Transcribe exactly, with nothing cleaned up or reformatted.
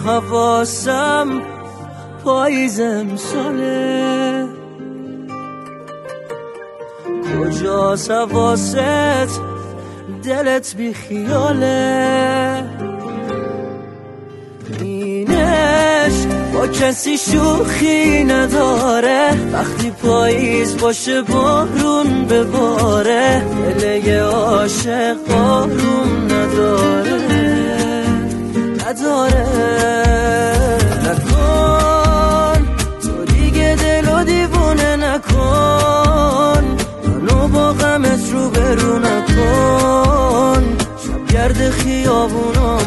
حواسم پاییزم ساله، کجاست حواست دلت بی خیاله. اینش با کسی شوخی نداره، وقتی پاییز باشه بارون بباره، دل عاشق آروم نداره نداره. نکن تو دیگه دلو دیوونه نکن، منو با غمت رو برو نکن، شب گرد خیابونا